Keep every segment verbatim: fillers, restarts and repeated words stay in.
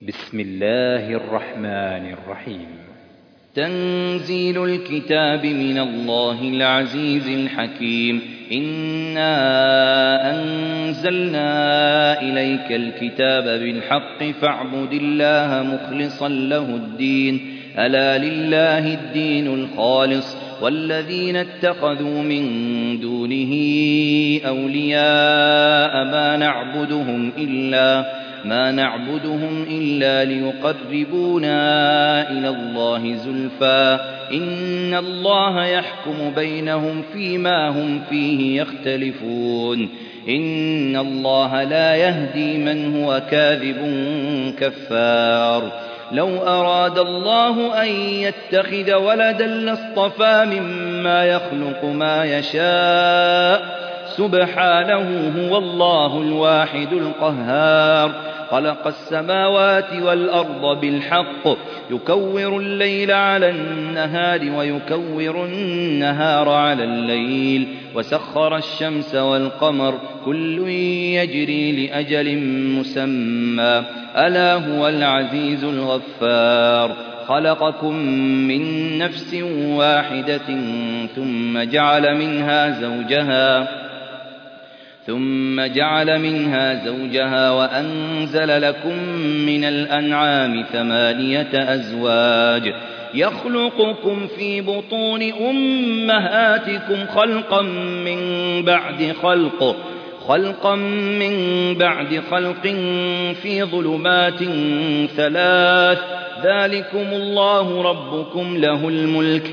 بسم الله الرحمن الرحيم. تنزيل الكتاب من الله العزيز الحكيم. إنا أنزلنا إليك الكتاب بالحق فاعبد الله مخلصا له الدين. ألا لله الدين الخالص والذين اتخذوا من دونه أولياء ما نعبدهم إلا ما نعبدهم إلا ليقربونا إلى الله زلفى إن الله يحكم بينهم فيما هم فيه يختلفون. إن الله لا يهدي من هو كاذب كفار. لو أراد الله أن يتخذ ولدا لاصطفى مما يخلق ما يشاء سبحانه هو الله الواحد القهار. خلق السماوات والأرض بالحق يكور الليل على النهار ويكور النهار على الليل وسخر الشمس والقمر كل يجري لأجل مسمى ألا هو العزيز الغفار. خلقكم من نفس واحدة ثم جعل منها زوجها ثم جعل منها زوجها وأنزل لكم من الأنعام ثمانية أزواج يخلقكم في بطون أمهاتكم خلقا من بعد خلق خلقا من بعد خلق في ظلمات ثلاث ذلكم الله ربكم له الملك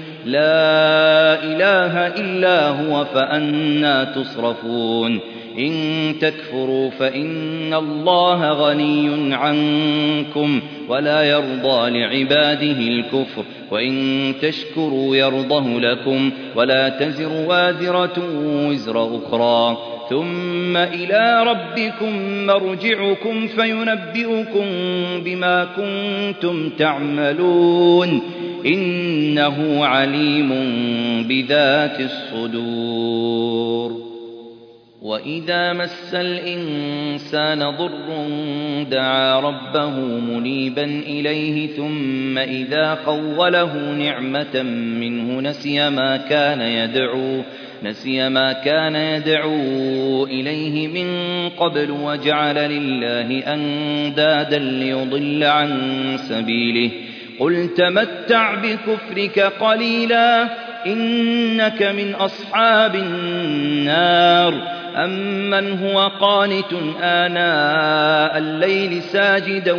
لا إله إلا هو فأنى تصرفون. إن تكفروا فإن الله غني عنكم ولا يرضى لعباده الكفر وإن تشكروا يرضه لكم ولا تزر وازرة وزر أخرى ثم إلى ربكم مرجعكم فينبئكم بما كنتم تعملون إنه عليم بذات الصدور. وإذا مس الإنسان ضر دعا ربه منيبا إليه ثم إذا خوله نعمة منه نسي ما كان يدعو نسي ما كان يدعو إليه من قبل وجعل لله أندادا ليضل عن سبيله. قل تمتع بكفرك قليلا إنك من أصحاب النار. أمن هو قانت آناء الليل ساجدا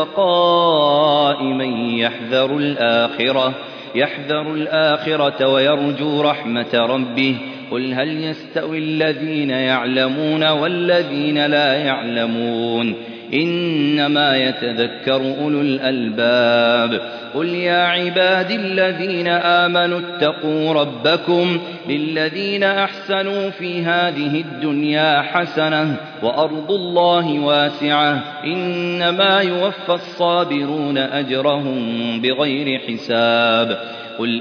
وقائما يحذر الآخرة يحذر الآخرة ويرجو رحمة ربه. قل هل يستوي الذين يعلمون والذين لا يعلمون إنما يتذكر أولو الألباب. قل يا عبادي الذين آمنوا اتقوا ربكم للذين أحسنوا في هذه الدنيا حسنة وأرض الله واسعة إنما يوفى الصابرون أجرهم بغير حساب. قل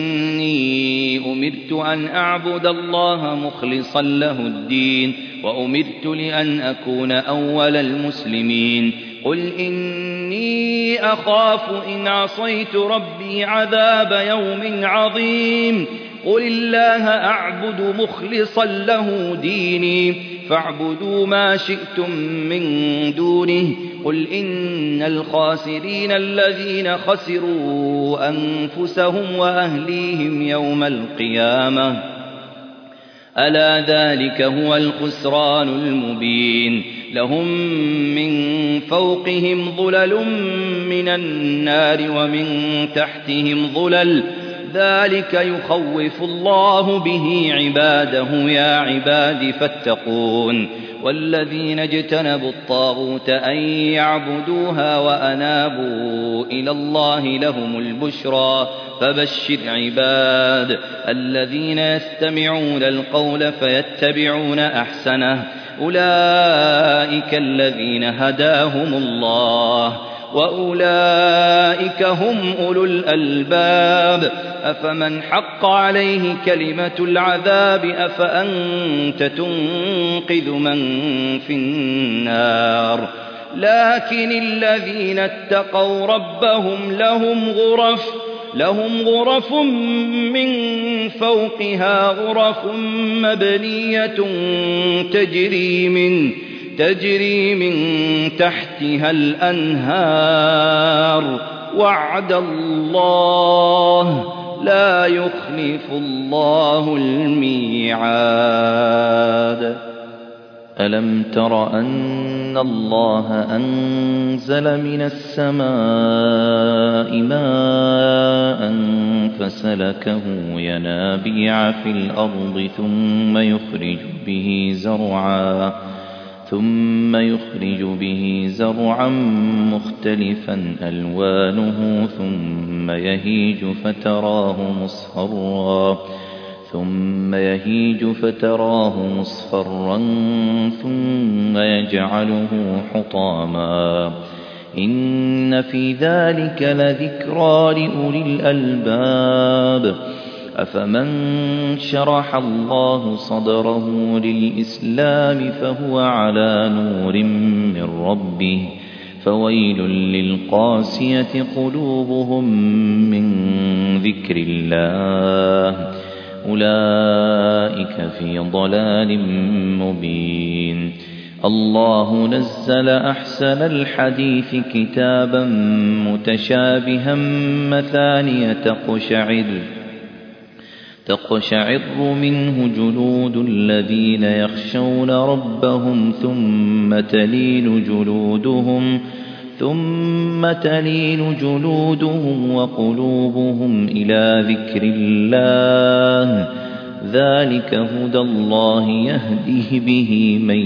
إني أمرت أن أعبد الله مخلصا له الدين وأمرت لأن أكون أول المسلمين. قل إني أخاف إن عصيت ربي عذاب يوم عظيم. قل الله أعبد مخلصا له ديني فاعبدوا ما شئتم من دونه. قل إن الخاسرين الذين خسروا أنفسهم وأهليهم يوم القيامة ألا ذلك هو الخسران المبين. لهم من فوقهم ظلل من النار ومن تحتهم ظلل ذلك يخوف الله به عباده يا عباد فاتقون. والذين اجتنبوا الطاغوت أن يعبدوها وأنابوا إلى الله لهم البشرى فبشر عباد الذين يستمعون القول فيتبعون أحسنه أولئك الذين هداهم الله وأولئك هم أولو الألباب. أفمن حق عليه كلمة العذاب أفأنت تنقذ من في النار لكن الذين اتقوا ربهم لهم غرف لهم غرف من فوقها غرف مبنية تجري من تجري من تحتها الأنهار وعد الله لا يخلف الله الميعاد. ألم تر أن الله أنزل من السماء ماء فسلكه ينابيع في الأرض ثم يخرج به زرعا ثم يخرج به زرعا مختلفا ألوانه ثم يهيج فتراه مصفرا ثم يهيج فتراه مصفرا ثم يجعله حطاما إن في ذلك لذكرى لأولي الألباب. أفمن شرح الله صدره للإسلام فهو على نور من ربه فويل للقاسية قلوبهم من ذكر الله أولئك في ضلال مبين. الله نزل أحسن الحديث كتابا متشابها مثانية تقشعر تقشعر منه جلود الذين يخشون ربهم ثم تلين جلودهم ثم تلين جلودهم وقلوبهم إلى ذكر الله ذلك هدى الله يهده به من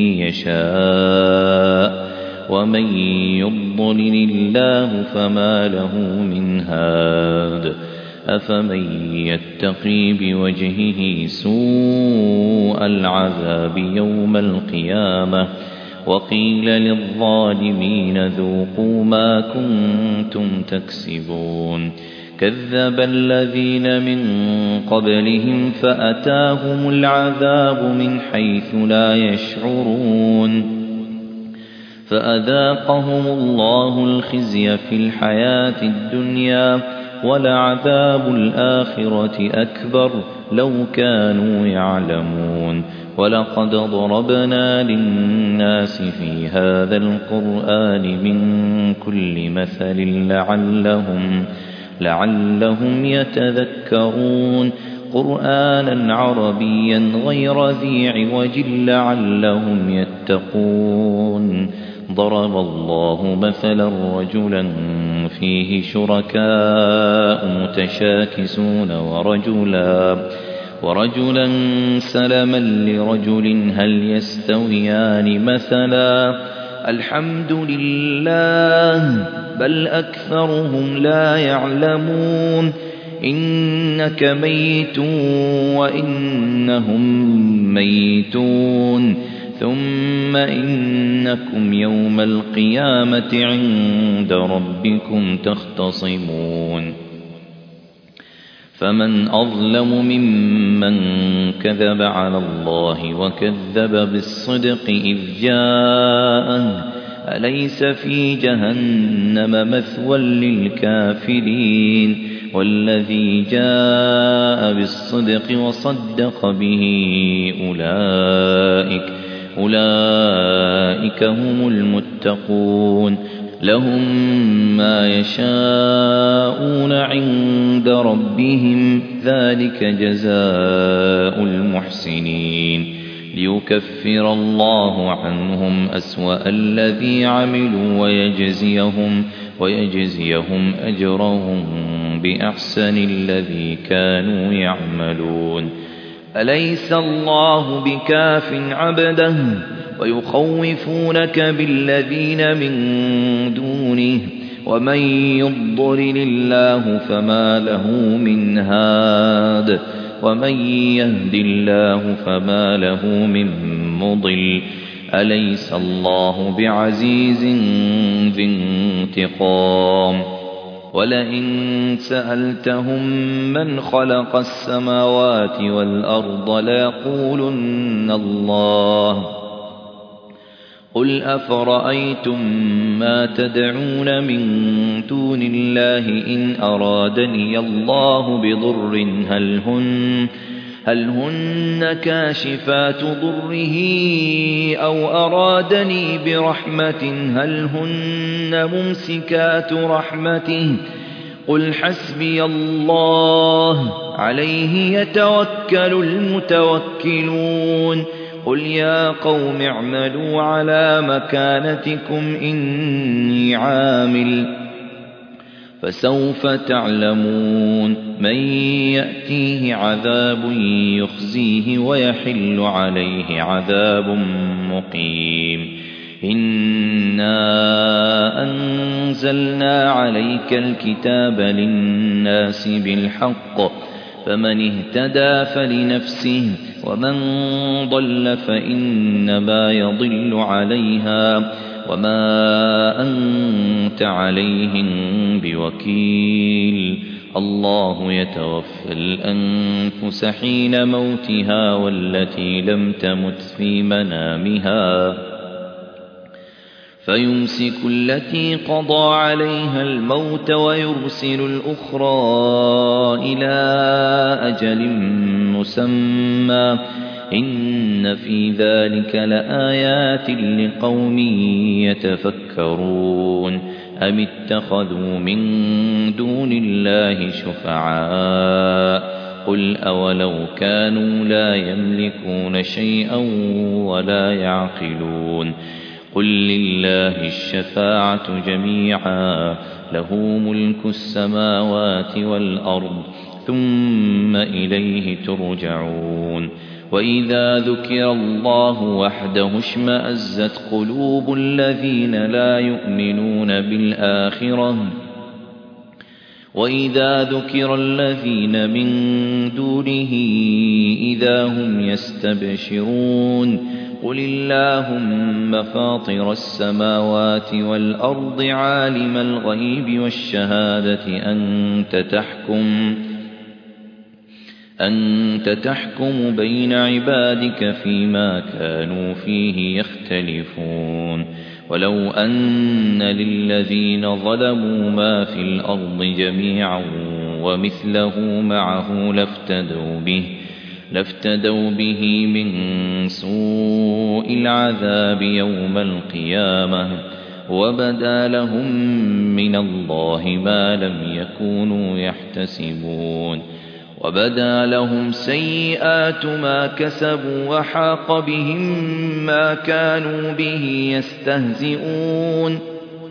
يشاء ومن يضلل الله فما له من هاد. أفمن يتقي بوجهه سوء العذاب يوم القيامة وقيل للظالمين ذوقوا ما كنتم تكسبون. كذب الذين من قبلهم فأتاهم العذاب من حيث لا يشعرون فأذاقهم الله الخزي في الحياة الدنيا ولعذاب الآخرة أكبر لو كانوا يعلمون. ولقد ضربنا للناس في هذا القرآن من كل مثل لعلهم لعلهم يتذكرون قرآنا عربيا غير ذي عوج لعلهم يتقون. ضرب الله مثلا رجلا فيه شركاء متشاكسون ورجلا ورجلا سلما لرجل هل يستويان مثلا الحمد لله بل أكثرهم لا يعلمون. إنك ميت وإنهم ميتون ثم إنكم يوم القيامة عند ربكم تختصمون. فمن أظلم ممن كذب على الله وكذب بالصدق إذ جاءه أليس في جهنم مثوى للكافرين والذي جاء بالصدق وصدق به أولئك أولئك هم المتقون لهم ما يشاءون عند ربهم ذلك جزاء المحسنين ليكفر الله عنهم أسوأ الذي عملوا ويجزيهم ويجزيهم أجرهم بأحسن الذي كانوا يعملون. أليس الله بكاف عبده ويخوفونك بالذين من دونه ومن يضلل الله فما له من هاد ومن يهد الله فما له من مضل. أليس الله بعزيز ذي انتقام. ولئن سألتهم من خلق السماوات والأرض ليقولن الله قل أفرأيتم ما تدعون من دون الله إن أرادني الله بضر هل هن, هل هن كاشفات ضره أو أرادني برحمة هل هن ممسكات رحمته قل حسبي الله عليه يتوكل المتوكلون قل يا قوم اعملوا على مكانتكم إني عامل فسوف تعلمون من يأتيه عذاب يخزيه ويحل عليه عذاب مقيم إنا أنزلنا عليك الكتاب للناس بالحق فمن اهتدى فلنفسه ومن ضل فإنما يضل عليها وما أنت عليهم بوكيل الله يتوفى الأنفس حين موتها والتي لم تمت في منامها فيمسك التي قضى عليها الموت ويرسل الأخرى إلى أجل مسمى إن في ذلك لآيات لقوم يتفكرون أم اتخذوا من دون الله شفعاء قل أولو كانوا لا يملكون شيئا ولا يعقلون قل لله الشفاعة جميعا له ملك السماوات والأرض ثم إليه ترجعون وإذا ذكر الله وحده اشمأزت قلوب الذين لا يؤمنون بالآخرة وإذا ذكر الذين من دونه إذا هم يستبشرون قل اللهم فاطر السماوات والأرض عالم الغيب والشهادة أنت تحكم أنت تحكم بين عبادك فيما كانوا فيه يختلفون ولو أن للذين ظلموا ما في الأرض جميعا ومثله معه لافتدوا به لافتدوا به من سوء العذاب يوم القيامة وبدا لهم من الله ما لم يكونوا يحتسبون وبدا لهم سيئات ما كسبوا وحاق بهم ما كانوا به يستهزئون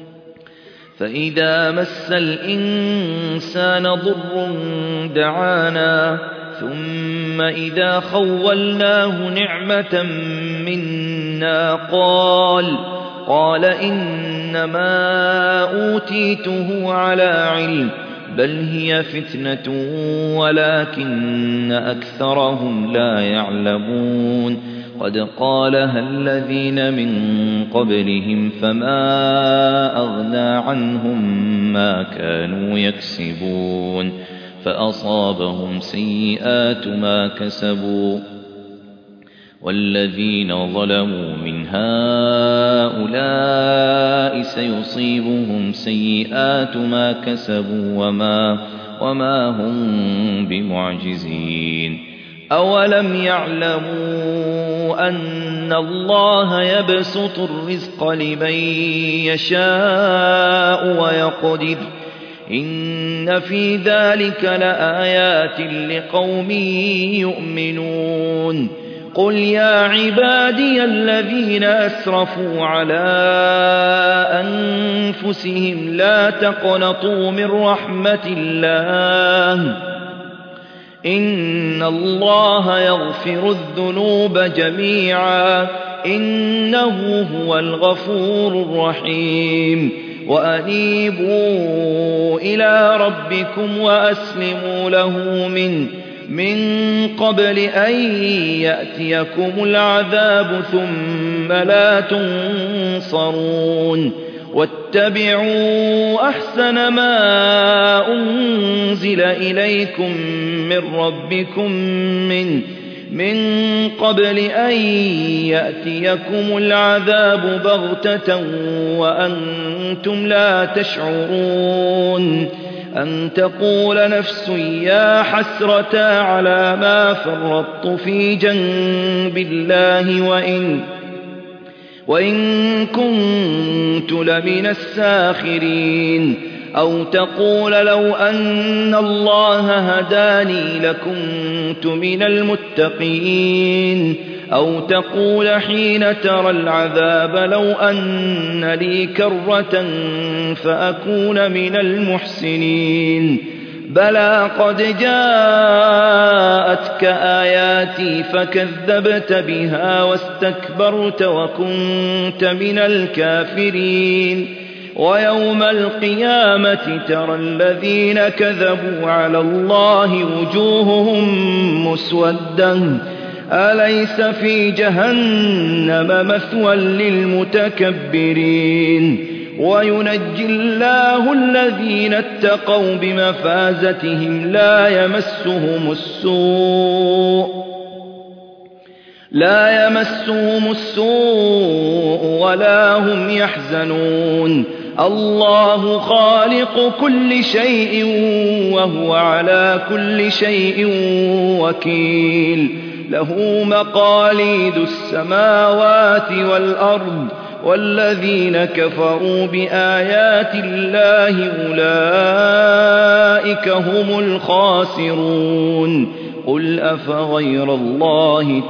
فإذا مس الإنسان ضر دعانا ثم إذا خولناه نعمة منا قال قال إنما أوتيته على علم بل هي فتنة ولكن أكثرهم لا يعلمون قد قالها الذين من قبلهم فما أغنى عنهم ما كانوا يكسبون فأصابهم سيئات ما كسبوا والذين ظلموا من هؤلاء سيصيبهم سيئات ما كسبوا وما, وما هم بمعجزين أولم يعلموا أن الله يبسط الرزق لمن يشاء ويقدر إن في ذلك لآيات لقوم يؤمنون قل يا عبادي الذين أسرفوا على أنفسهم لا تقنطوا من رحمة الله إن الله يغفر الذنوب جميعا إنه هو الغفور الرحيم وأنيبوا إلى ربكم وأسلموا له من من قبل أن يأتيكم العذاب ثم لا تنصرون واتبعوا أحسن ما أنزل إليكم من ربكم من من قبل أن يأتيكم العذاب بغتة وأنتم لا تشعرون أن تقول نفس يا حسرة على ما فرطت في جنب الله وإن, وإن كنت لمن الساخرين أو تقول لو أن الله هداني لكنت من المتقين أو تقول حين ترى العذاب لو أن لي كرة فأكون من المحسنين بلى قد جاءتك آياتي فكذبت بها واستكبرت وكنت من الكافرين ويوم القيامة ترى الذين كذبوا على الله وجوههم مسودة أليس في جهنم مثوى للمتكبرين وينجي الله الذين اتقوا بمفازتهم لا يمسهم السوء لا يمسهم السوء ولا هم يحزنون الله خالق كل شيء وهو على كل شيء وكيل له مقاليد السماوات والأرض والذين كفروا بآيات الله أولئك هم الخاسرون قل أفغير الله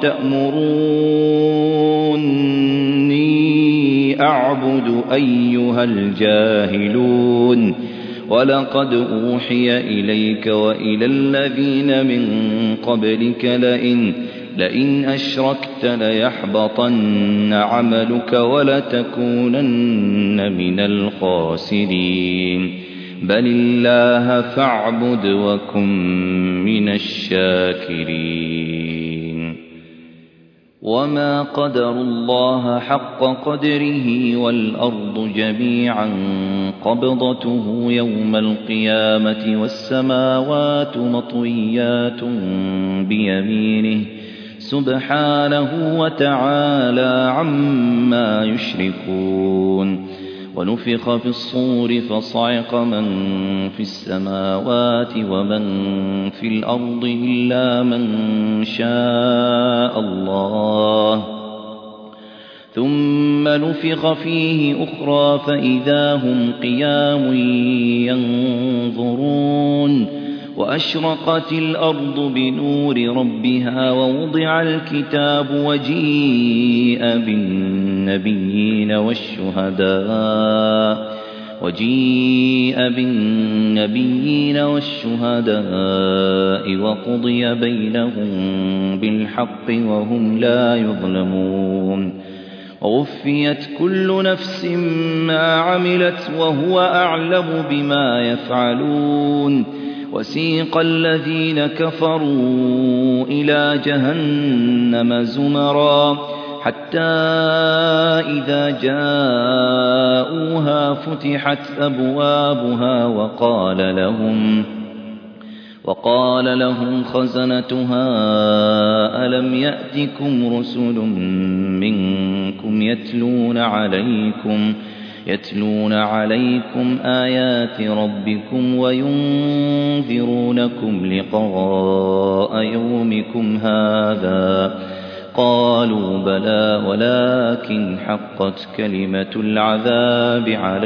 تأمروني أعبد أيها الجاهلون ولقد أوحي إليك وإلى الذين من قبلك لئن, لئن أشركت ليحبطن عملك ولتكونن من الخاسرين بل الله فاعبد وكن من الشاكرين وما قدر الله حق قدره والأرض جميعا قبضته يوم القيامة والسماوات مطويات بيمينه سبحانه وتعالى عما يشركون ونفخ في الصور فصعق من في السماوات ومن في الأرض إلا من شاء الله ثم نفخ فيه أخرى فإذا هم قيام ينظرون وأشرقت الأرض بنور ربها ووضع الكتاب وجيء بالنبيين والشهداء وجيء بالنبيين والشهداء وقضي بينهم بالحق وهم لا يظلمون ووفيت كل نفس ما عملت وهو أعلم بما يفعلون وسيق الذين كفروا إلى جهنم زمرا حتى إذا جاءوها فتحت أبوابها وقال لهم وقال لهم خزنتها ألم يأتكم رسل منكم يتلون عليكم يتلون عليكم آيات ربكم وينذرونكم لقاء يومكم هذا قالوا بلى ولكن حقت كلمة العذاب على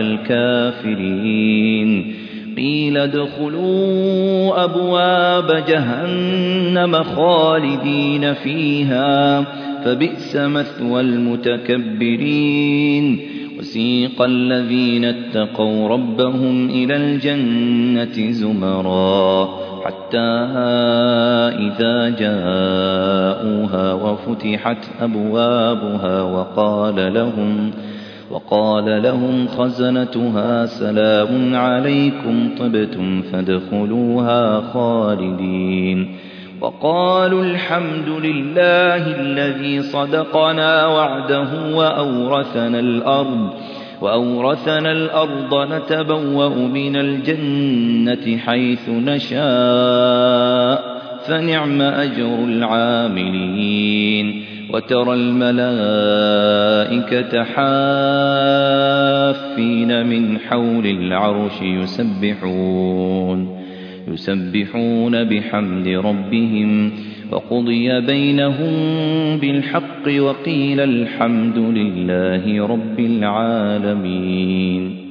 الكافرين قيل ادخلوا أبواب جهنم خالدين فيها فبئس مثوى المتكبرين وسيق الذين اتقوا ربهم إلى الجنة زمرا حتى إذا جاءوها وفتحت أبوابها وقال لهم وقال لهم خزنتها سلام عليكم طبتم فادخلوها خالدين وقالوا الحمد لله الذي صدقنا وعده وأورثنا الأرض وأورثنا الأرض نتبوأ من الجنة حيث نشاء فنعم أجر العاملين وترى الملائكة حافين من حول العرش يسبحون يسبحون بحمد ربهم وقضي بينهم بالحق وقيل الحمد لله رب العالمين